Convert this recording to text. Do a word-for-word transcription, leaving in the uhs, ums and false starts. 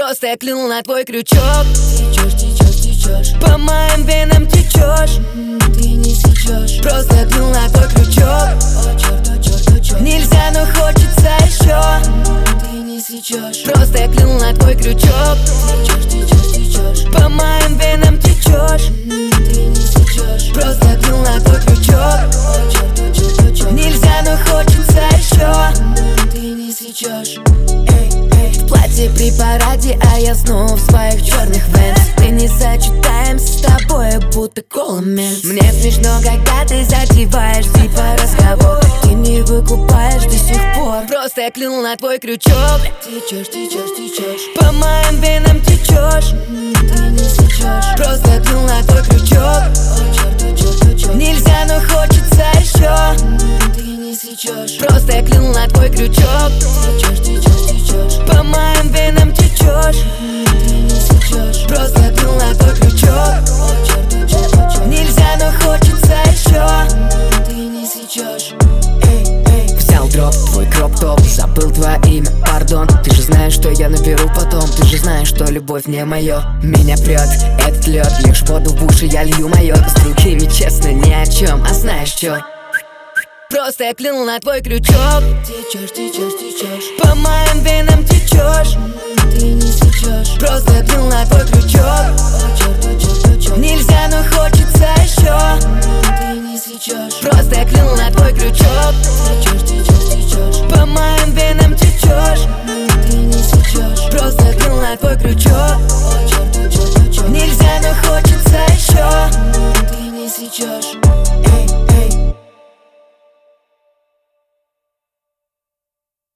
Просто я клюнул на твой крючок. Течешь, течешь, течешь, по моим венам течешь. Ты не сечешь. Просто я клюнул на твой крючок. О черт, о черт, о черт. Нельзя, но хочется еще. Ты не сечешь. Просто я клюнул на твой крючок. Течешь, течешь, течешь, по моим венам течешь. Ты не сечешь. Просто я клюнул на твой крючок. О черт, о черт, о черт. Нельзя, но хочется еще. Ты не сечешь. В платье при параде, а я снова в своих черных венс. Мы не сочетаемся с тобой, будто коломент. Мне смешно, когда ты затеваешь типа разговор. Ты не выкупаешь до сих пор. Просто я клюнул на твой крючок. Течешь, течешь, течешь, по моим венам течешь. Ты не сечешь. Просто я клюнул на твой крючок. О черт, о черт, о черт. Нельзя, но хочется еще. Ты не сечешь. Просто я клюнул на твой крючок. Течешь, течешь, течешь, по моим венам течешь. Ты не сечешь. Просто я клюнул на твой крючок. О черт, о черт, о черт. Нельзя, но хочется еще. Ты не сечешь. Взял дроп, твой кроп-топ, забыл твое имя, пардон. Ты же знаешь, что я наберу потом. Ты же знаешь, что любовь не мое. Меня прет этот лед, лишь воду в уши я лью мое. С другими честно ни о чем, а знаешь что? Просто я клюнул на твой крючок. Течешь, течешь, течешь, по моим венам течешь. Ты не сечешь. Просто я клюнул на твой крючок. О черт, о черт, о черт. Нельзя, но хочется еще. Ты не сечешь. Просто я клюнул на твой крючок.